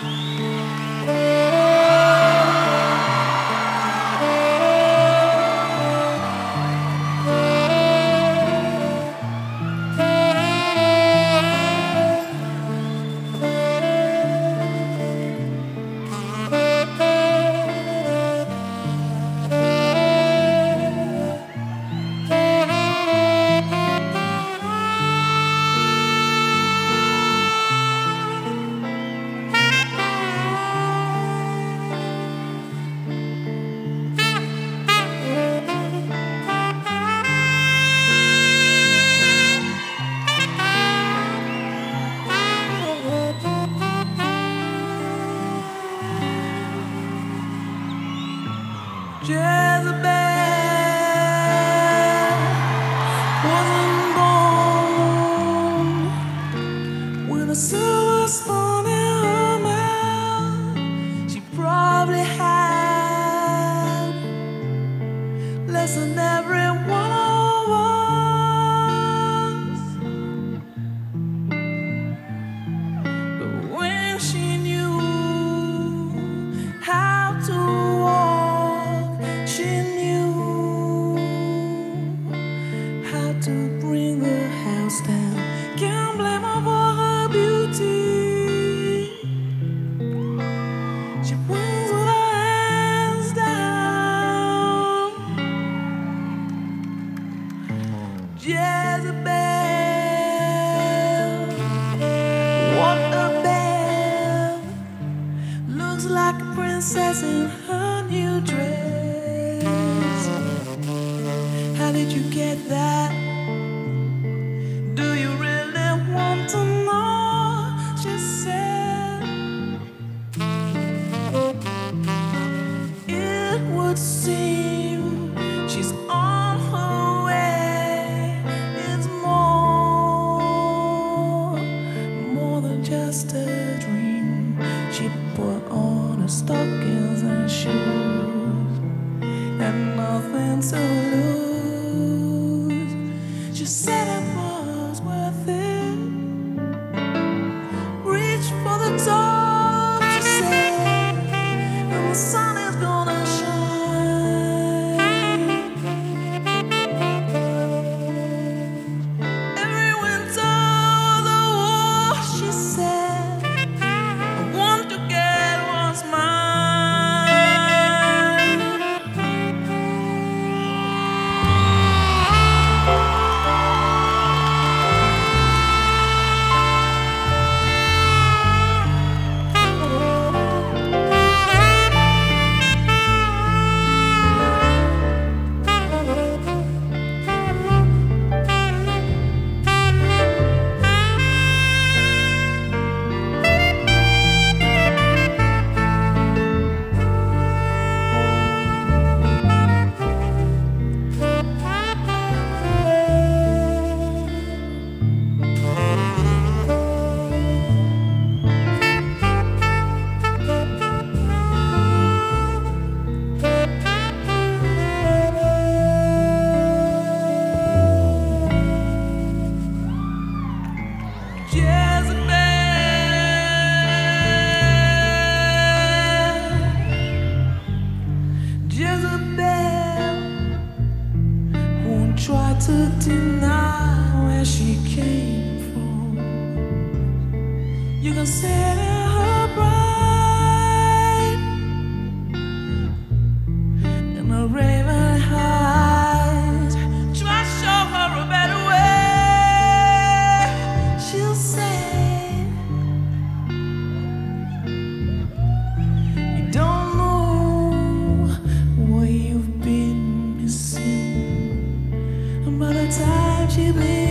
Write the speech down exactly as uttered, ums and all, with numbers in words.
Jezebel wasn't born with a silver spoon in her mouth. She probably had less than every one of us. But when she knew how to walk, she knew how to bring the house down. Can't blame her for her beauty. She wins with her hands down. Jezebel, what a belle, looks like a princess in her new dress. How did you get that? Do you really want to know? She said, it would seem she's on her way. It's more, more than just a dream. She put on her stockings and shoes and nothing to lose. She said it was worth it. Reach for the top, she said, and the sun is gonna shine. Every winter the war, she said, I want to get what's mine. Jezebel won't try to deny where she came from. You can see it in her bright, in her raven eyes. Try to show her a better way. She'll say, you don't know what you've been missing. And by the time she bleeds